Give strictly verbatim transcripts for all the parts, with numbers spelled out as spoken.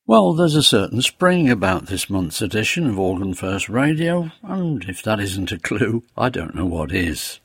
Well, there's a certain spring about this month's edition of Organ First Radio, and if that isn't a clue, I don't know what is.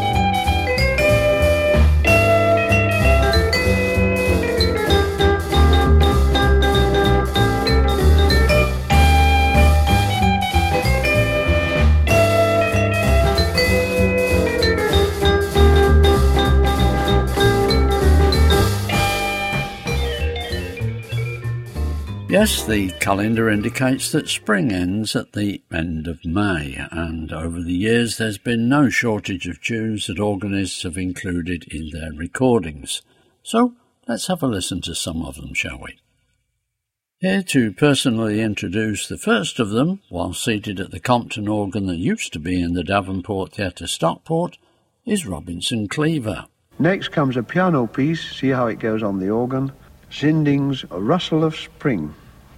Yes, the calendar indicates that spring ends at the end of May, and over the years there's been no shortage of tunes that organists have included in their recordings. So let's have a listen to some of them, shall we? Here to personally introduce the first of them, while seated at the Compton organ that used to be in the Davenport Theatre, Stockport, is Robinson Cleaver. Next comes a piano piece, see how it goes on the organ, Sinding's A Rustle of Spring.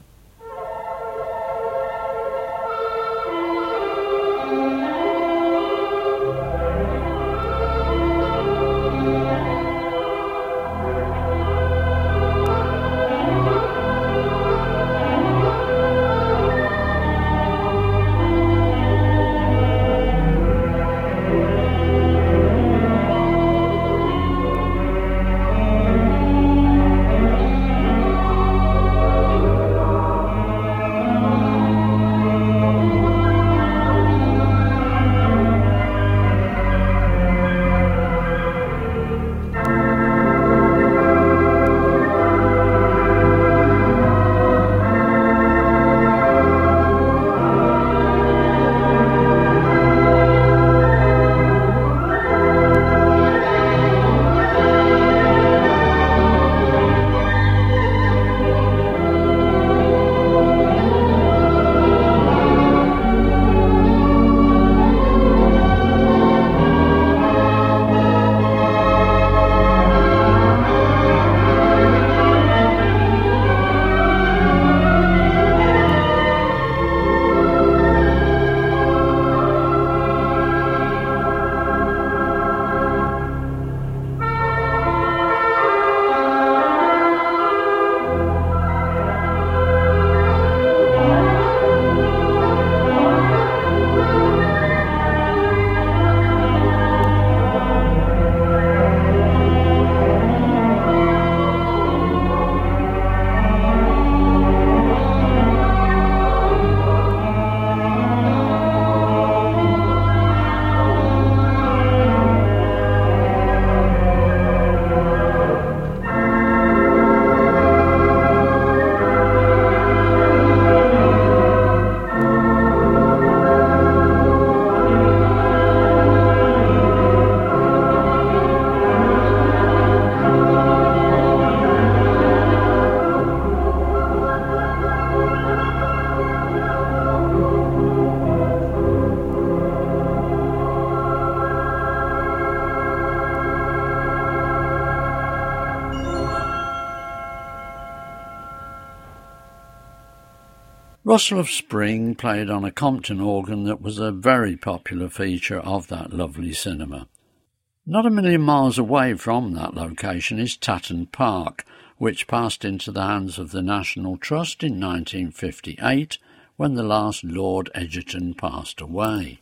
Rustle of Spring played on a Compton organ that was a very popular feature of that lovely cinema. Not a million miles away from that location is Tatton Park, which passed into the hands of the National Trust in nineteen fifty-eight when the last Lord Egerton passed away.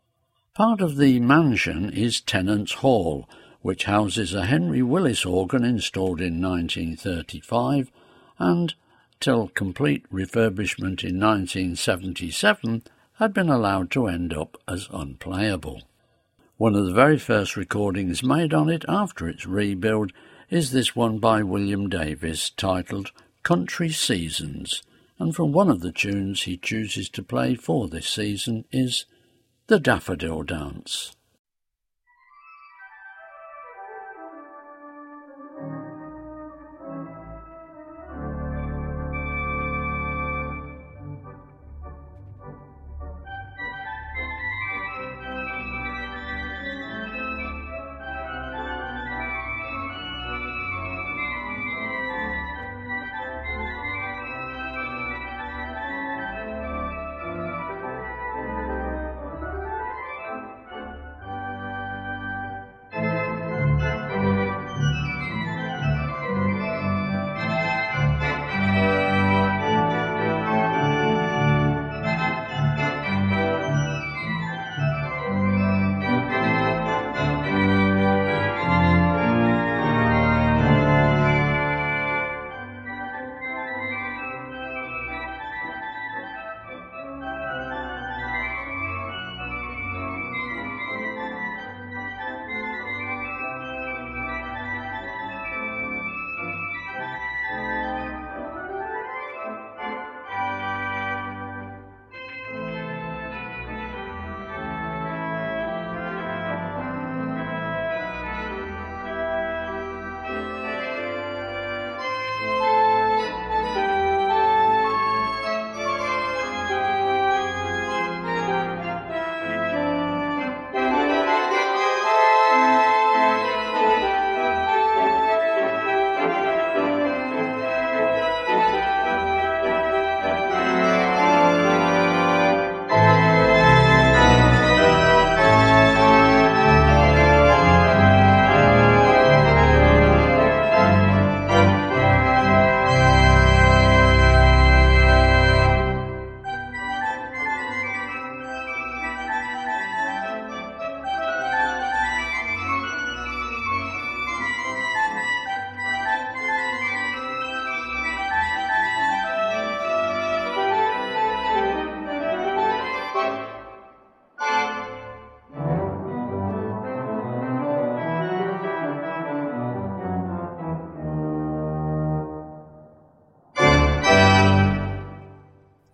Part of the mansion is Tennant's Hall, which houses a Henry Willis organ installed in nineteen thirty-five and, till complete refurbishment in nineteen seventy-seven, had been allowed to end up as unplayable. One of the very first recordings made on it after its rebuild is this one by William Davis titled Country Seasons, and from one of the tunes he chooses to play for this season is The Daffodil Dance.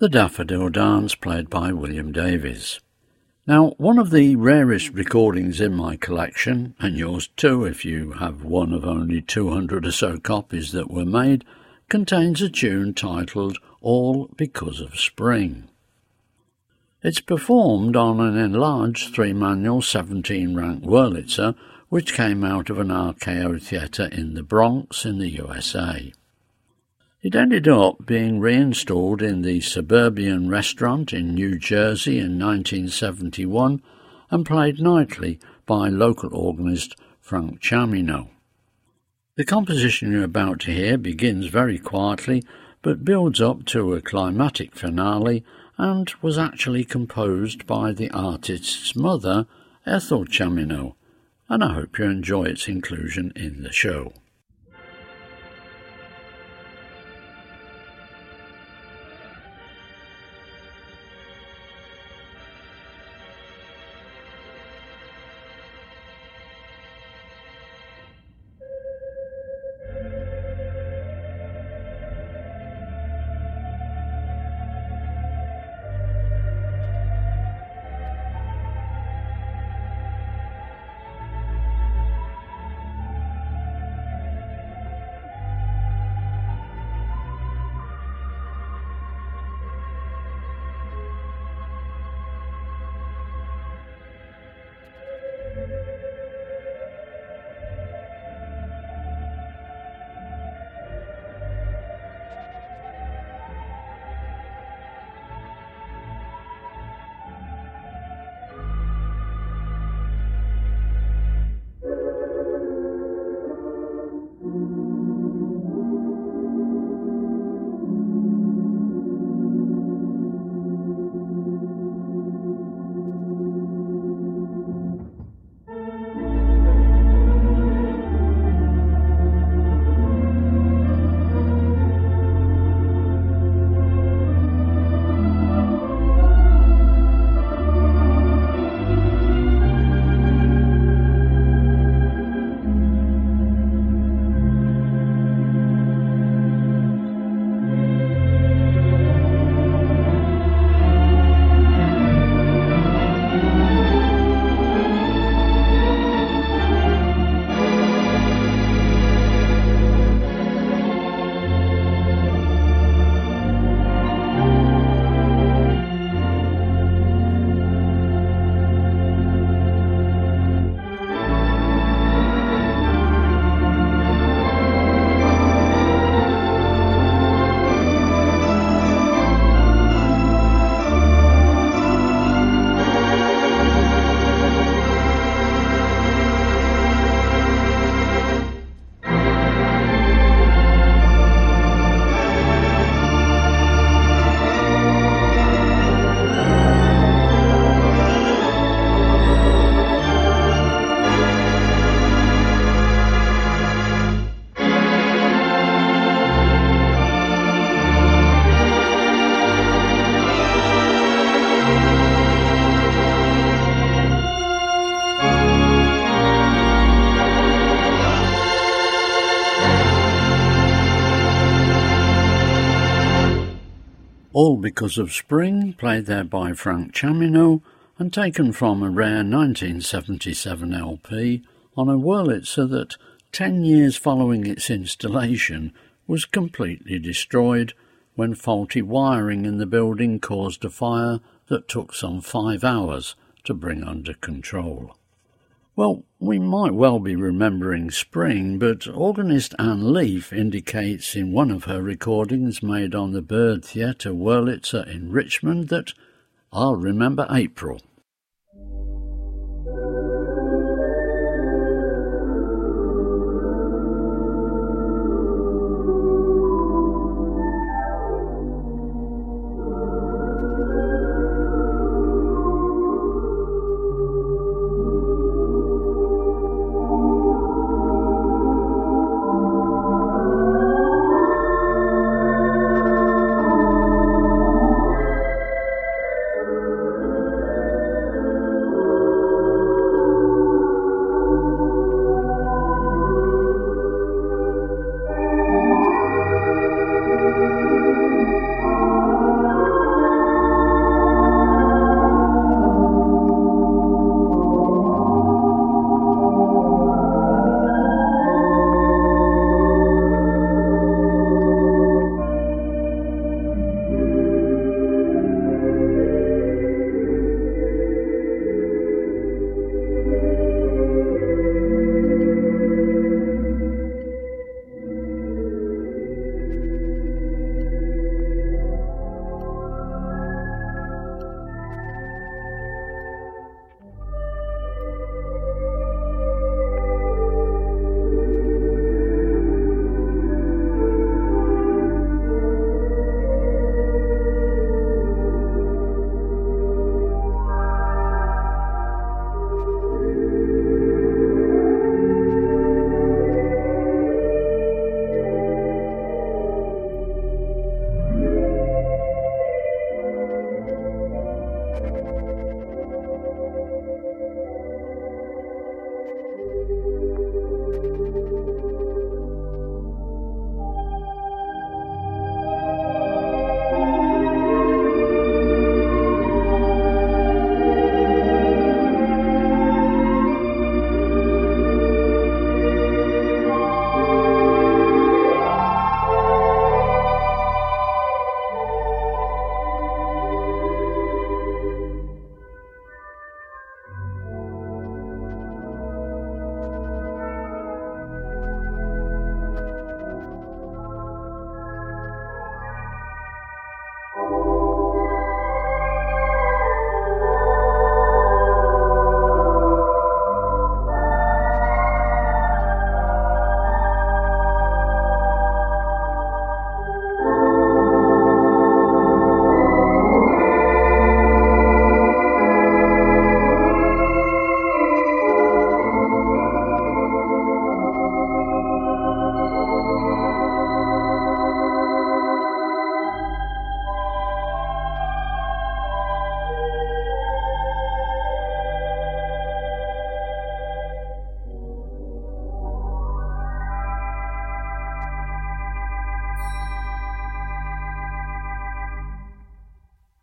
The Daffodil Dance, played by William Davies. Now, one of the rarest recordings in my collection, and yours too if you have one of only two hundred or so copies that were made, contains a tune titled All Because of Spring. It's performed on an enlarged three-manual seventeen-rank Wurlitzer, which came out of an R K O theatre in the Bronx in the U S A. It ended up being reinstalled in the Suburban Restaurant in New Jersey in nineteen seventy-one and played nightly by local organist Frank Chamino. The composition you're about to hear begins very quietly but builds up to a climatic finale and was actually composed by the artist's mother, Ethel Chamino, and I hope you enjoy its inclusion in the show. All Because of Spring, played there by Frank Chamino and taken from a rare nineteen seventy-seven L P on a Wurlitzer that, ten years following its installation, was completely destroyed when faulty wiring in the building caused a fire that took some five hours to bring under control. Well, we might well be remembering spring, but organist Anne Leaf indicates in one of her recordings made on the Byrd Theatre Wurlitzer in Richmond that I'll remember April.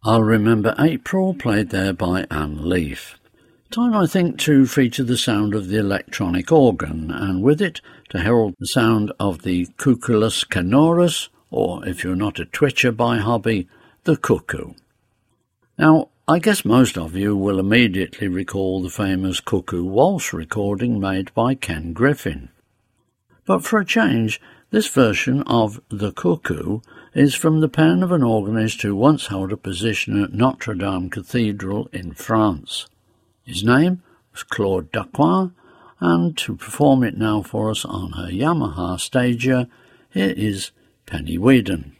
I'll Remember April, played there by Anne Leaf. Time, I think, to feature the sound of the electronic organ, and with it to herald the sound of the cuculus canorus, or, if you're not a twitcher by hobby, the cuckoo. Now, I guess most of you will immediately recall the famous Cuckoo Waltz recording made by Ken Griffin. But for a change, this version of The Cuckoo is from the pen of an organist who once held a position at Notre Dame Cathedral in France. His name was Claude Dacoin, and to perform it now for us on her Yamaha Stagia, here is Penny Whedon.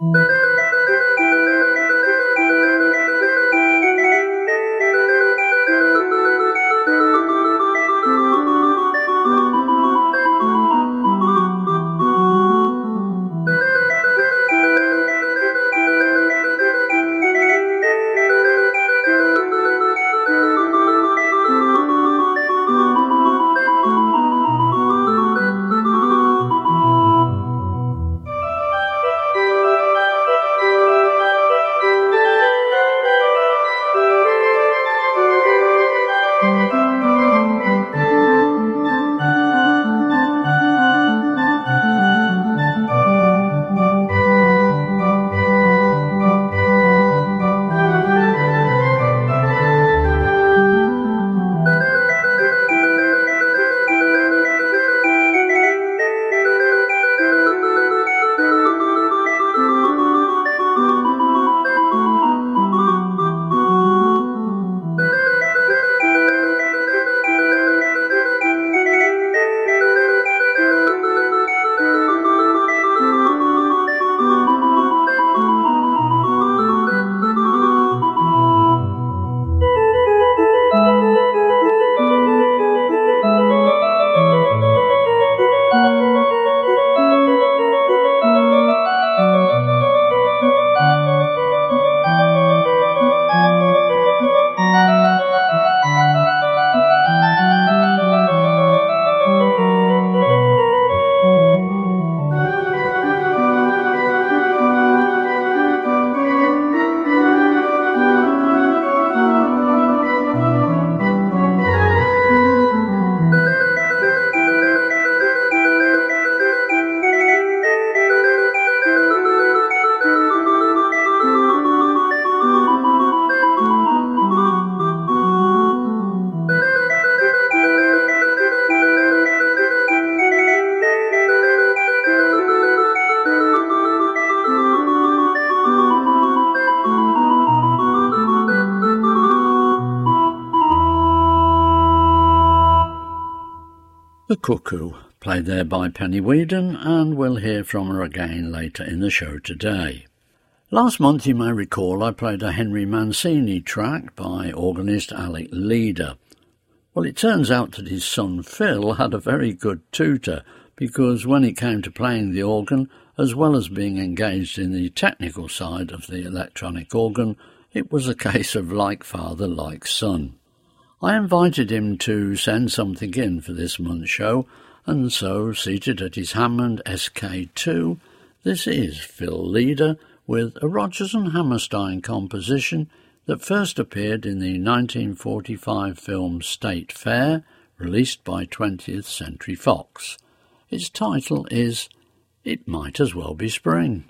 The Cuckoo, played there by Penny Whedon, and we'll hear from her again later in the show today. Last month, you may recall, I played a Henry Mancini track by organist Alec Leader. Well, it turns out that his son Phil had a very good tutor, because when it came to playing the organ, as well as being engaged in the technical side of the electronic organ, it was a case of like father, like son. I invited him to send something in for this month's show, and so, seated at his Hammond S K two, this is Phil Leader with a Rodgers and Hammerstein composition that first appeared in the nineteen forty-five film State Fair, released by twentieth Century Fox. Its title is It Might As Well Be Spring.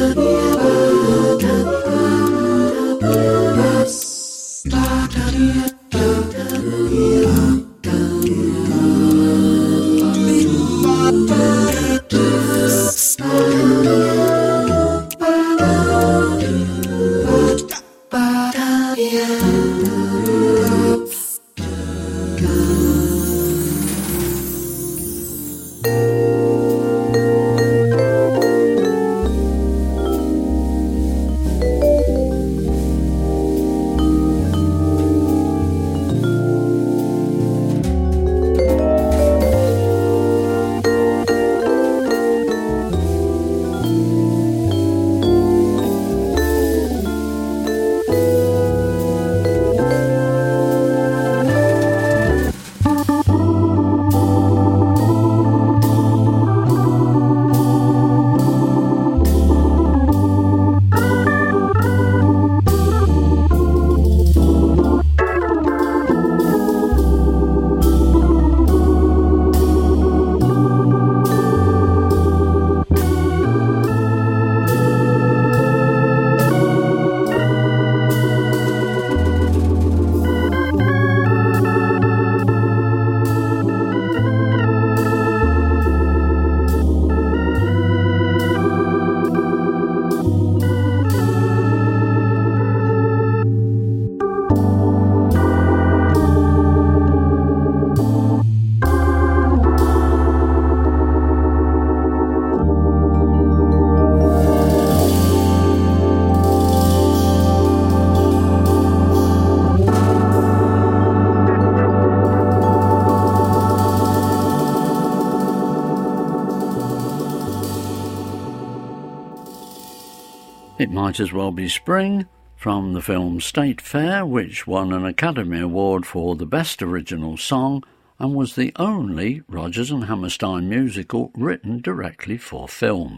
It Might As Well Be Spring, from the film State Fair, which won an Academy Award for the Best Original Song and was the only Rodgers and Hammerstein musical written directly for film.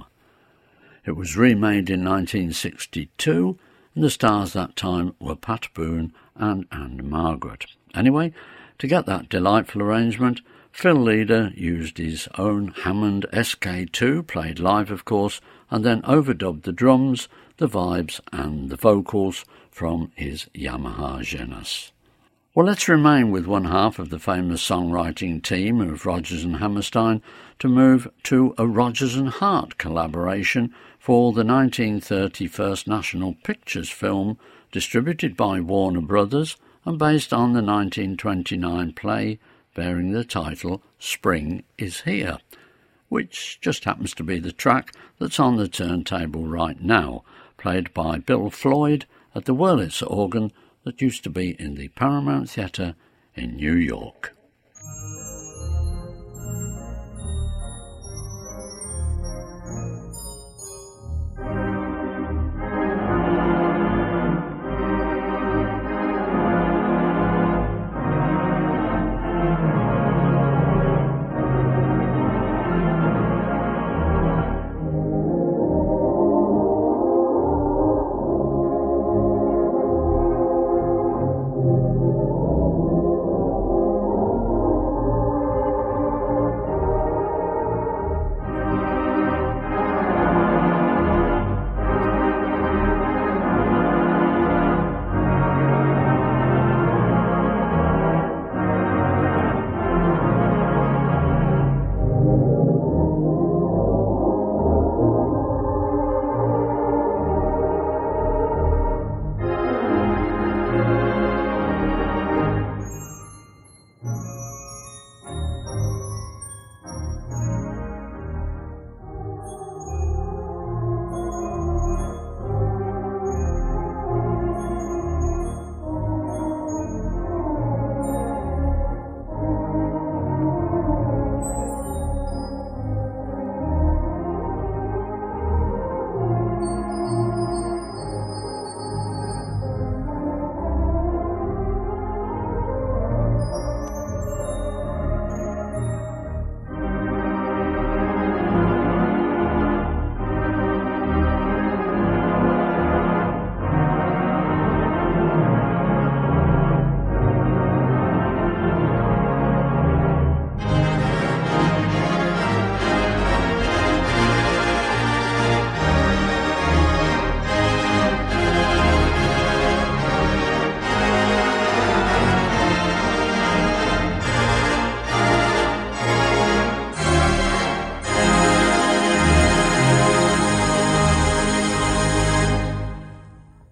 It was remade in nineteen sixty-two, and the stars that time were Pat Boone and Anne Margaret. Anyway, to get that delightful arrangement, Phil Leader used his own Hammond S K two, played live of course, and then overdubbed the drums, the vibes and the vocals from his Yamaha Genesis. Well, let's remain with one half of the famous songwriting team of Rodgers and Hammerstein to move to a Rodgers and Hart collaboration for the nineteen thirty First National Pictures film distributed by Warner Brothers and based on the nineteen twenty-nine play bearing the title Spring is Here, which just happens to be the track that's on the turntable right now, played by Bill Floyd at the Wurlitzer organ that used to be in the Paramount Theatre in New York.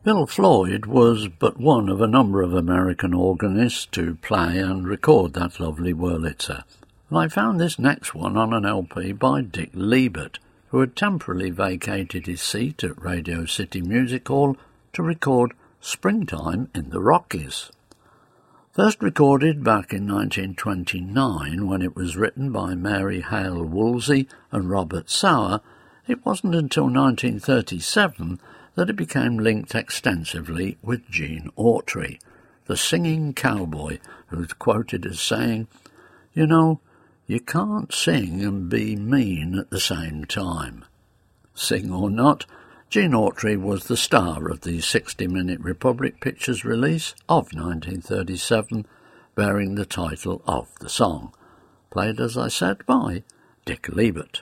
Bill Floyd was but one of a number of American organists to play and record that lovely Wurlitzer, and I found this next one on an L P by Dick Liebert, who had temporarily vacated his seat at Radio City Music Hall to record Springtime in the Rockies. First recorded back in nineteen twenty-nine, when it was written by Mary Hale Woolsey and Robert Sauer, it wasn't until nineteen thirty-seven that it became linked extensively with Gene Autry, the singing cowboy who's quoted as saying, "You know, you can't sing and be mean at the same time." Sing or not, Gene Autry was the star of the sixty-minute Republic Pictures release of nineteen thirty-seven, bearing the title of the song, played, as I said, by Dick Liebert.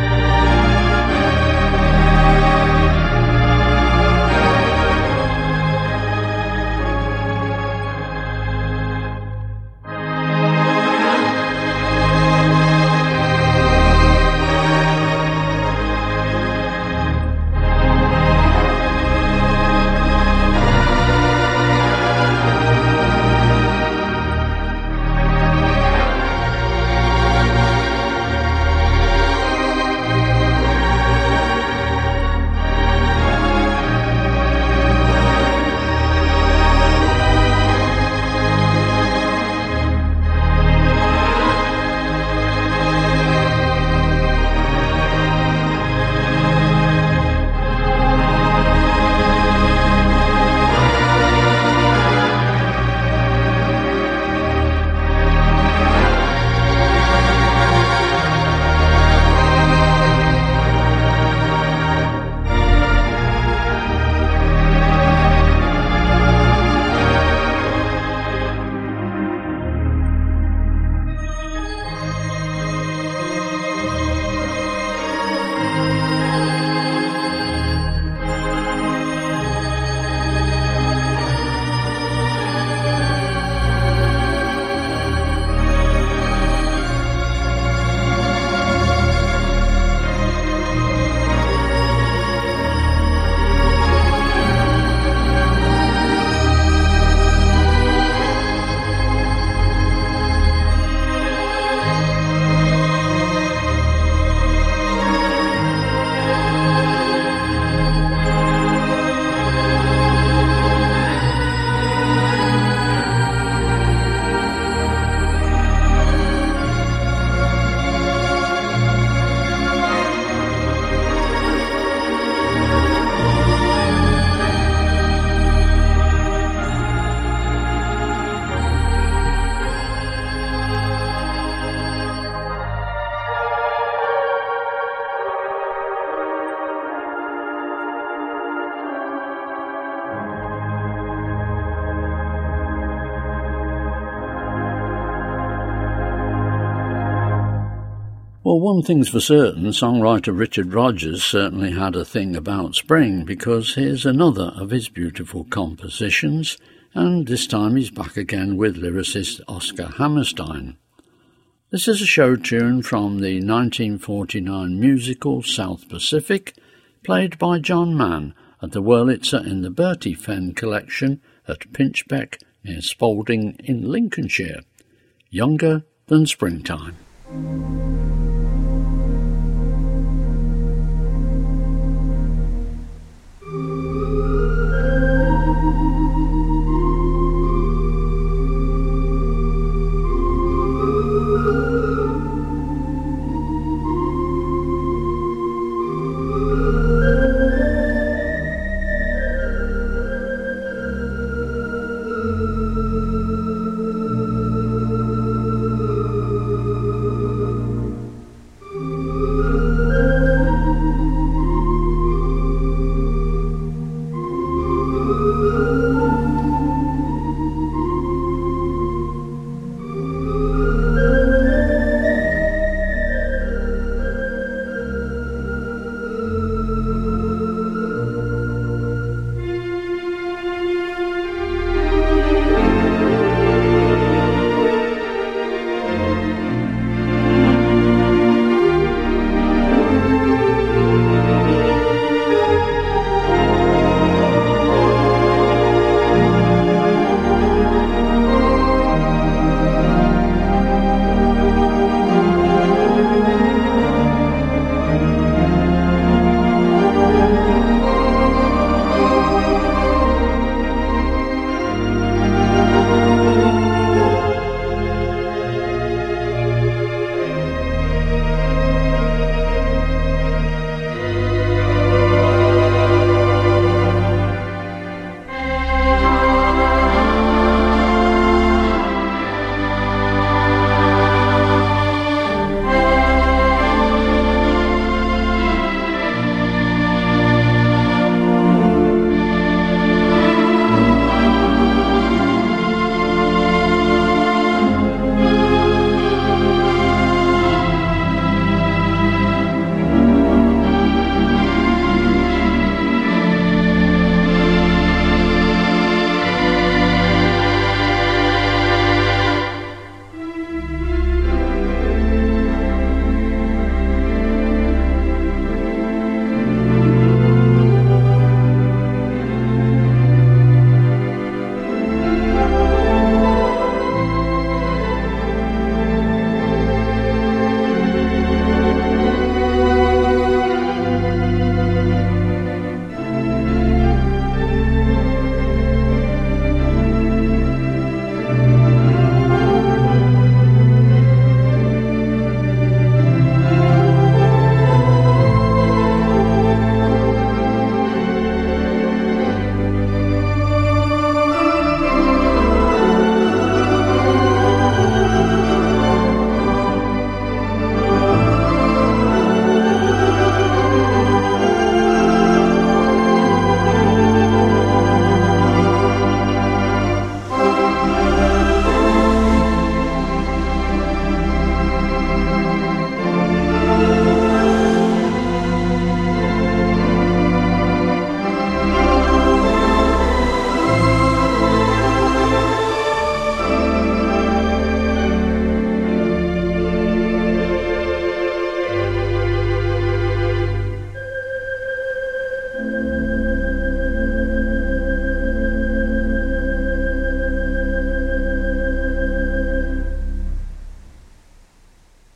Well, one thing's for certain, songwriter Richard Rodgers certainly had a thing about spring, because here's another of his beautiful compositions, and this time he's back again with lyricist Oscar Hammerstein. This is a show tune from the nineteen forty-nine musical South Pacific, played by John Mann at the Wurlitzer in the Bertie Fenn collection at Pinchbeck near Spalding in Lincolnshire. Younger Than Springtime.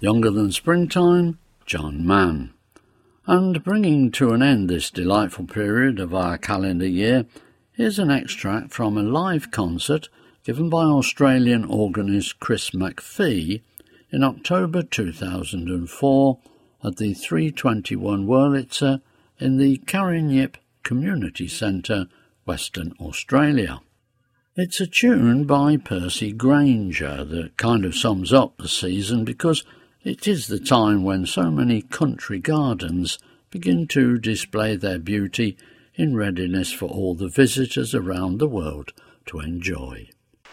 Younger Than Springtime, John Mann. And bringing to an end this delightful period of our calendar year, here's an extract from a live concert given by Australian organist Chris McPhee in October two thousand four at the three twenty-one Wurlitzer in the Karrinyip Community Centre, Western Australia. It's a tune by Percy Grainger that kind of sums up the season because it is the time when so many country gardens begin to display their beauty in readiness for all the visitors around the world to enjoy.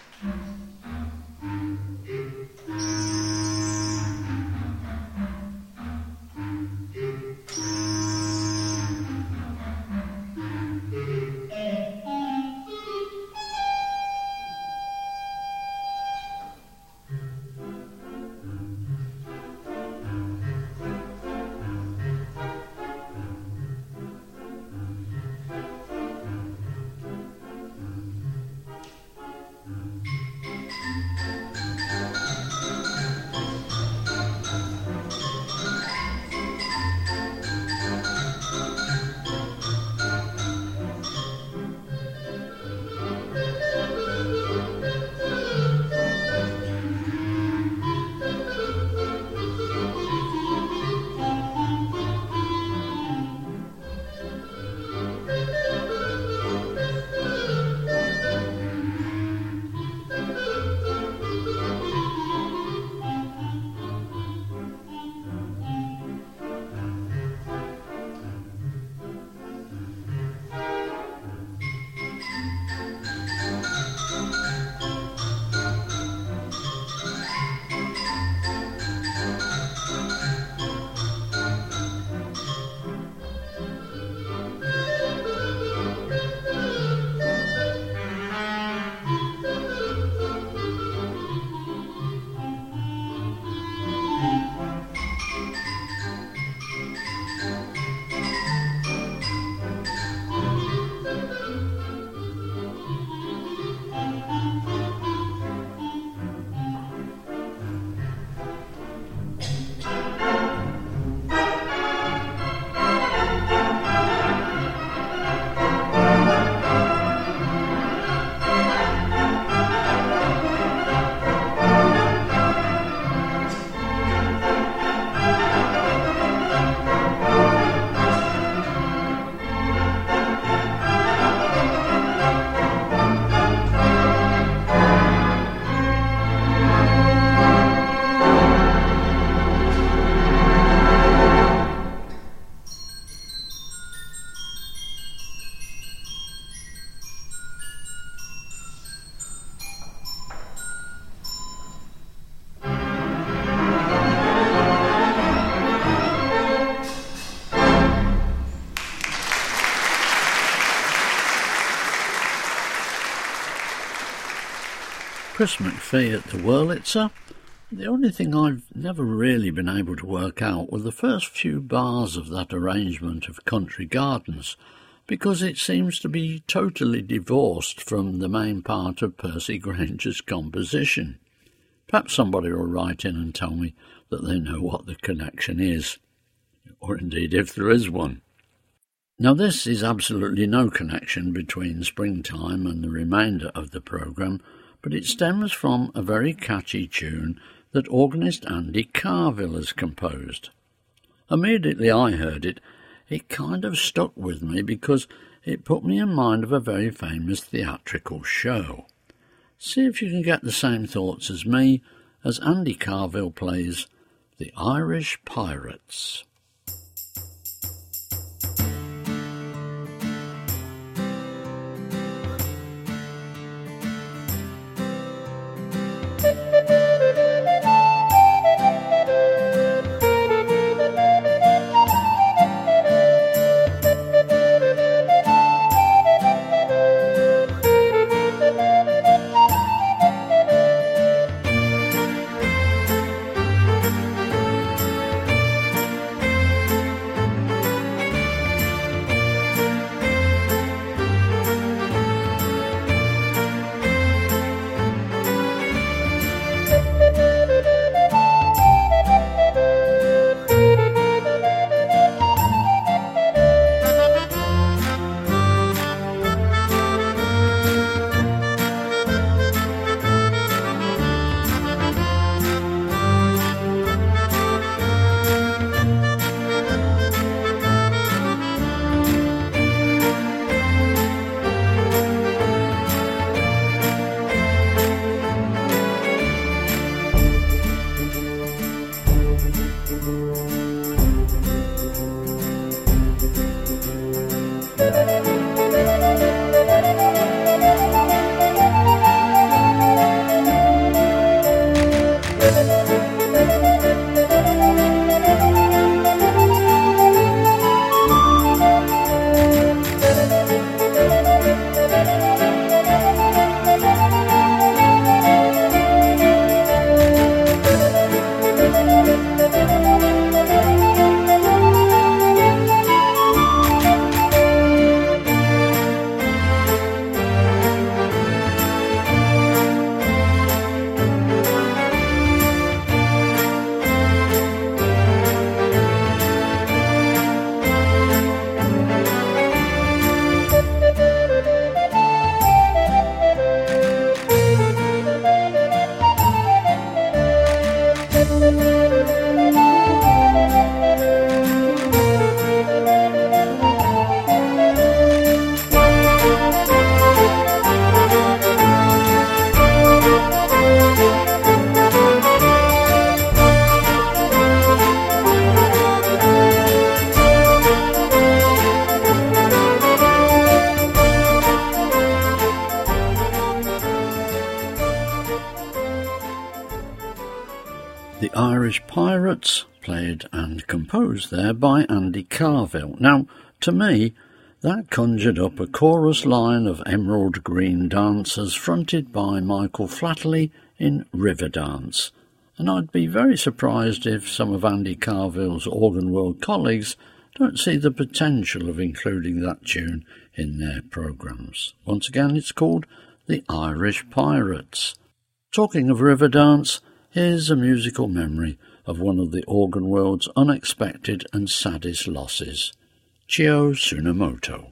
Chris McPhee at the Wurlitzer. The only thing I've never really been able to work out were the first few bars of that arrangement of Country Gardens, because it seems to be totally divorced from the main part of Percy Grainger's composition. Perhaps somebody will write in and tell me that they know what the connection is, or indeed if there is one. Now, this is absolutely no connection between Springtime and the remainder of the programme, but it stems from a very catchy tune that organist Andy Carville has composed. Immediately I heard it, it kind of stuck with me because it put me in mind of a very famous theatrical show. See if you can get the same thoughts as me as Andy Carville plays The Irish Pirates. The Irish Pirates, played and composed there by Andy Carville. Now, to me, that conjured up a chorus line of emerald green dancers fronted by Michael Flatley in Riverdance, and I'd be very surprised if some of Andy Carville's Organ World colleagues don't see the potential of including that tune in their programmes. Once again, it's called The Irish Pirates. Talking of Riverdance, here's a musical memory of one of the Organ World's unexpected and saddest losses, Chio Tsunemoto.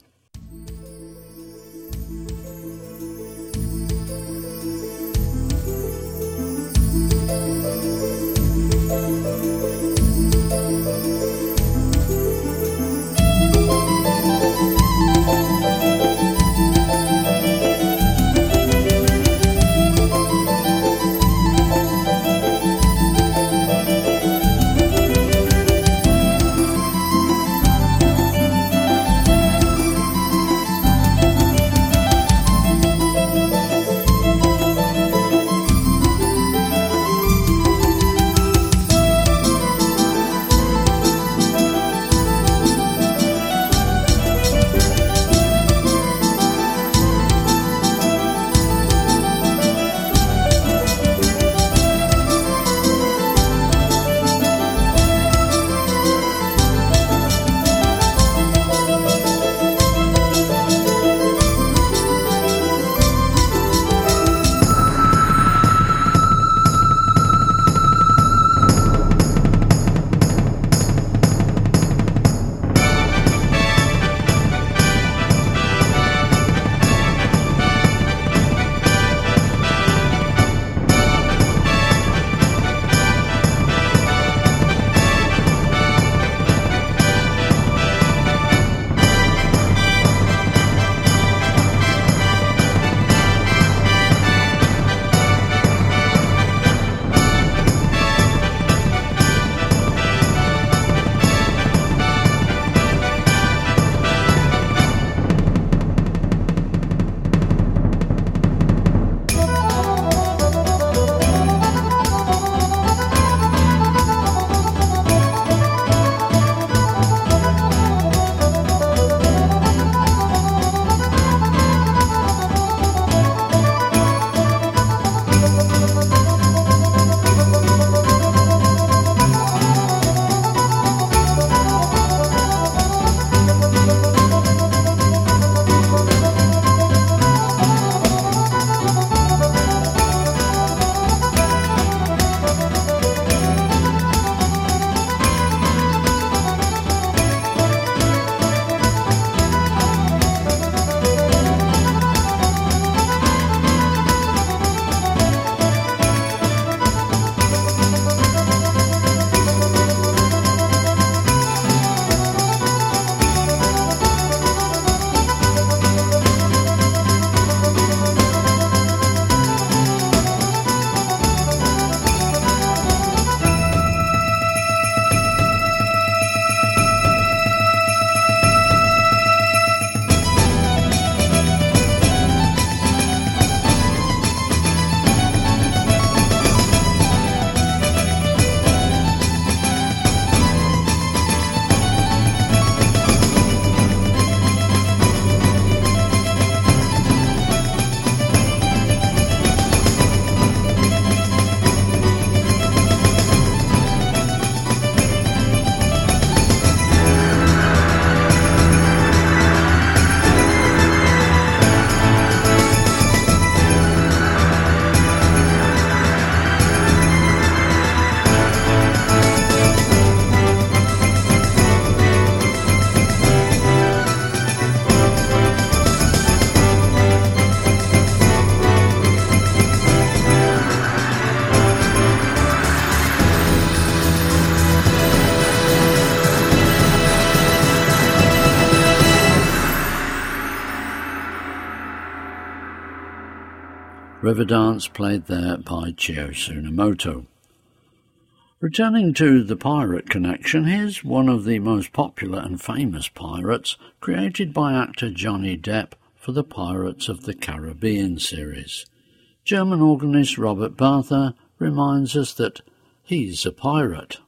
Riverdance, played there by Chio Tsunemoto. Returning to the pirate connection, here's one of the most popular and famous pirates created by actor Johnny Depp for the Pirates of the Caribbean series. German organist Robert Bartha reminds us that He's a Pirate.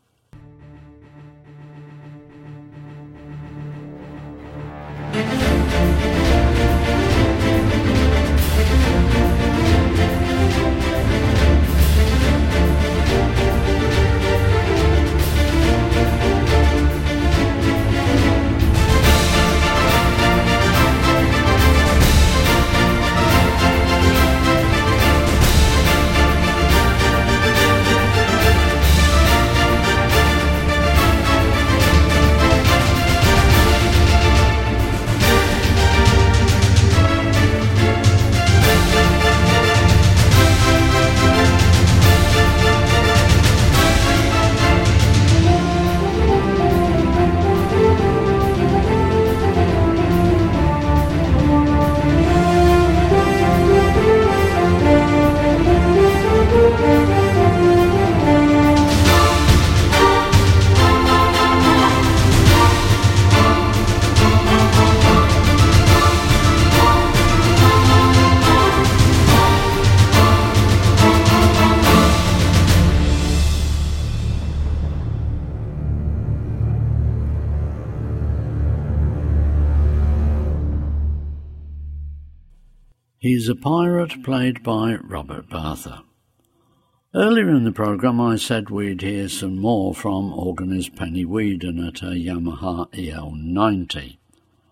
He's a Pirate, played by Robert Bartha. Earlier in the programme I said we'd hear some more from organist Penny Whedon at her Yamaha E L ninety.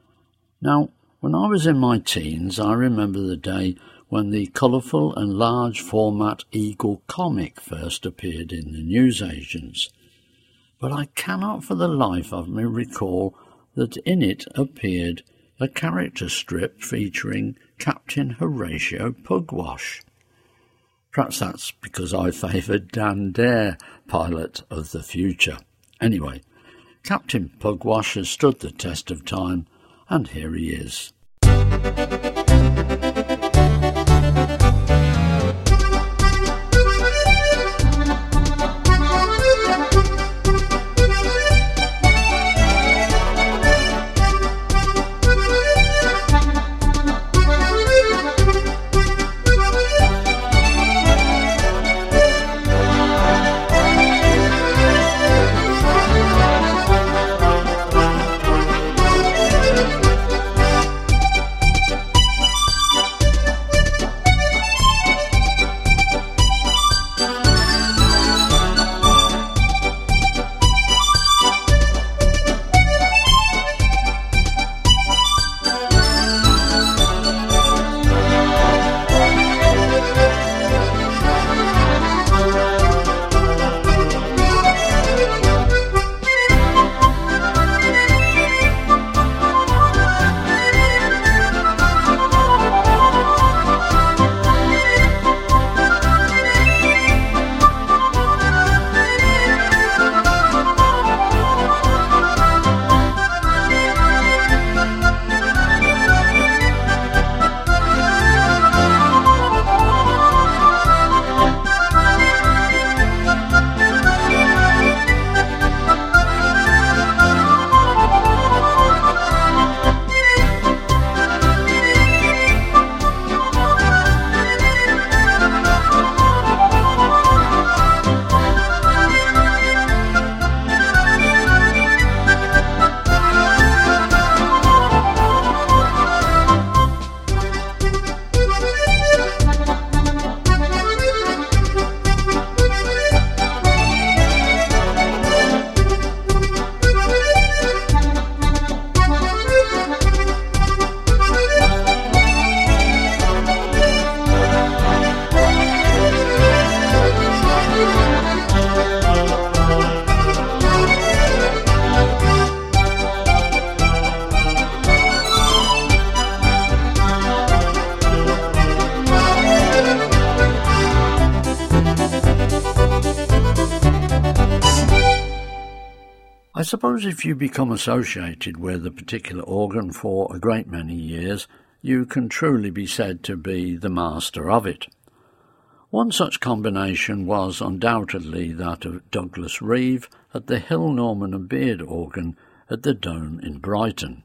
Now, when I was in my teens, I remember the day when the colourful and large format Eagle comic first appeared in the newsagents, but I cannot for the life of me recall that in it appeared a character strip featuring Captain Horatio Pugwash. Perhaps that's because I favoured Dan Dare, pilot of the future. Anyway, Captain Pugwash has stood the test of time, and here he is. I suppose if you become associated with a particular organ for a great many years, you can truly be said to be the master of it. One such combination was undoubtedly that of Douglas Reeve at the Hill, Norman and Beard organ at the Dome in Brighton.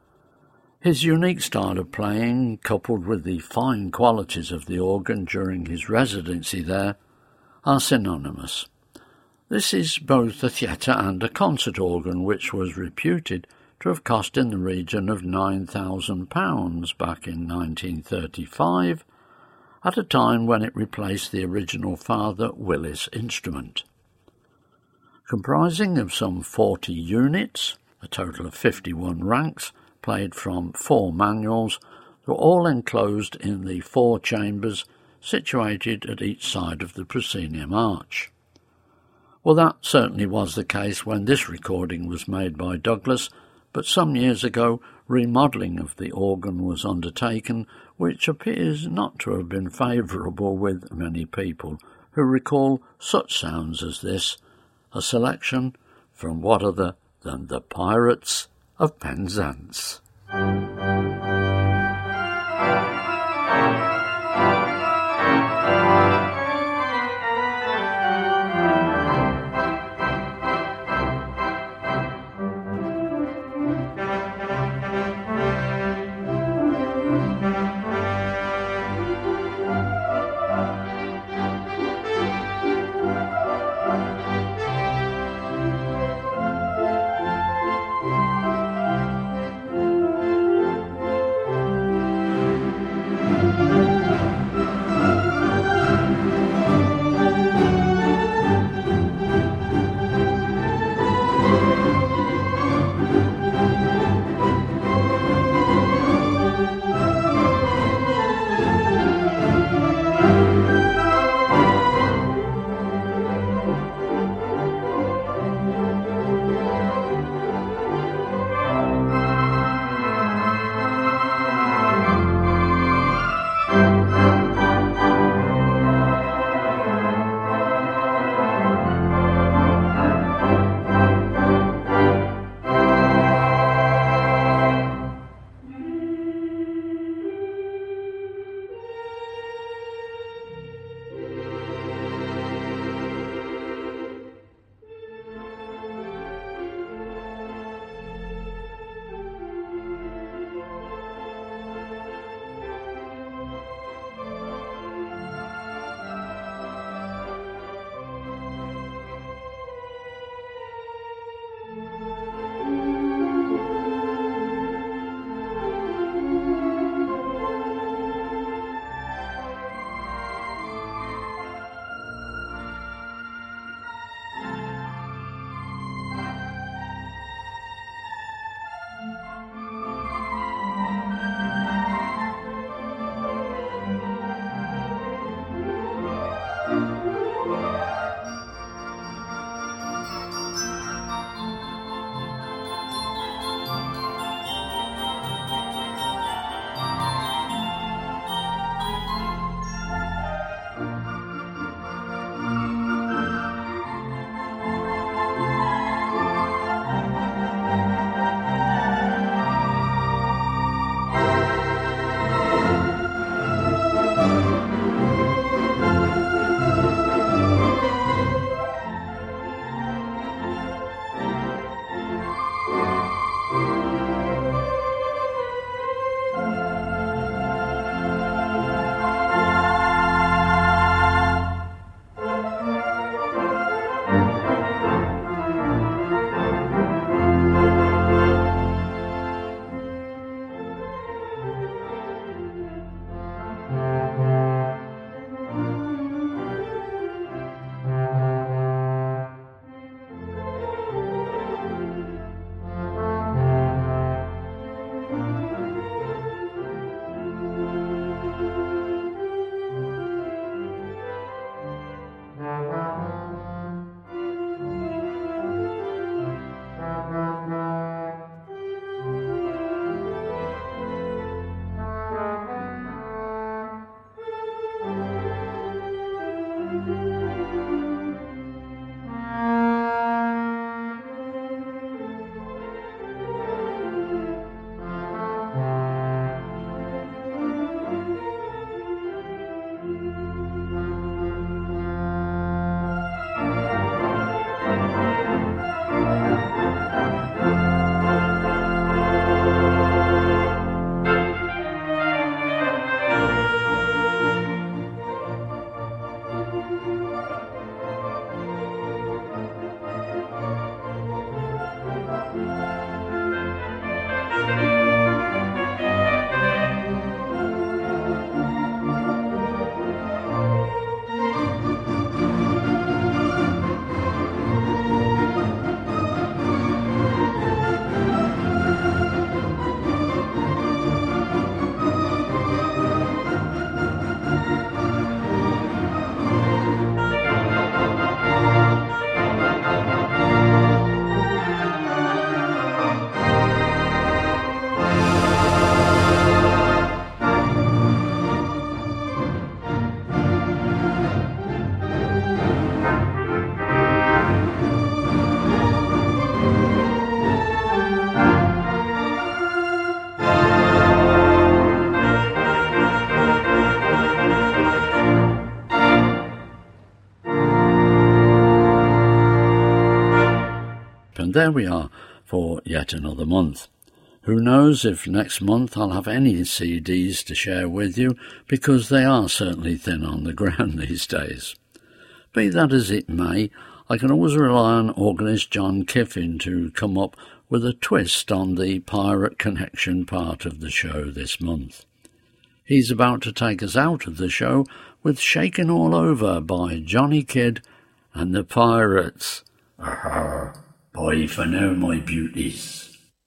His unique style of playing, coupled with the fine qualities of the organ during his residency there, are synonymous. This is both a theatre and a concert organ, which was reputed to have cost in the region of nine thousand pounds back in nineteen thirty-five, at a time when it replaced the original Father Willis instrument. Comprising of some forty units, a total of fifty-one ranks, played from four manuals, were all enclosed in the four chambers situated at each side of the proscenium arch. Well, that certainly was the case when this recording was made by Douglas, but some years ago remodelling of the organ was undertaken, which appears not to have been favourable with many people, who recall such sounds as this, a selection from what other than the Pirates of Penzance. and there we are for yet another month. Who knows if next month I'll have any C Ds to share with you, because they are certainly thin on the ground these days. Be that as it may, I can always rely on organist John Kiffin to come up with a twist on the Pirate Connection part of the show this month. He's about to take us out of the show with Shakin' All Over by Johnny Kidd and the Pirates. Aha, bye for now, my beauties.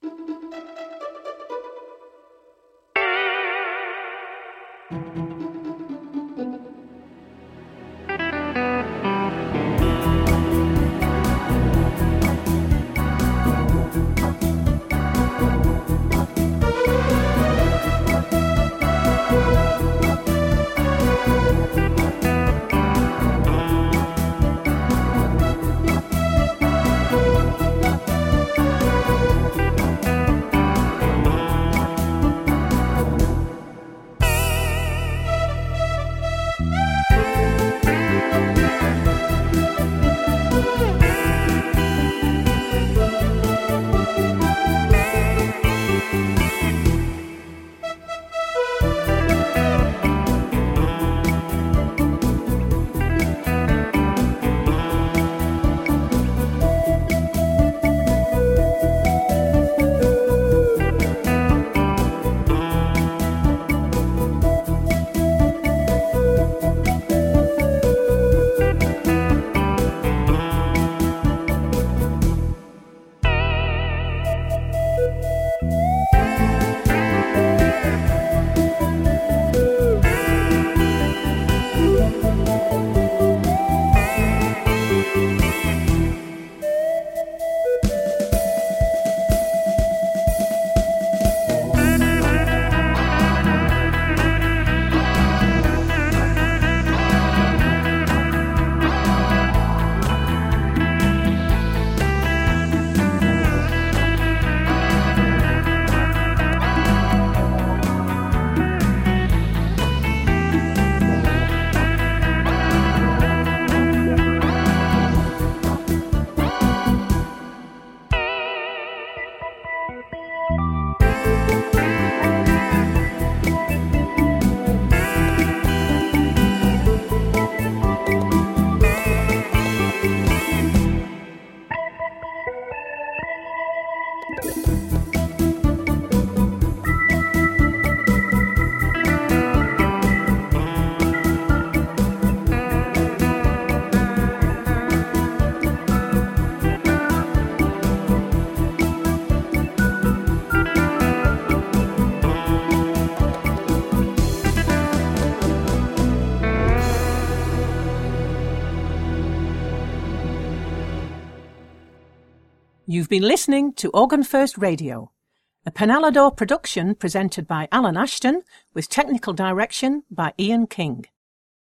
You've been listening to Organ First Radio, a Penalador production presented by Alan Ashton with technical direction by Ian King.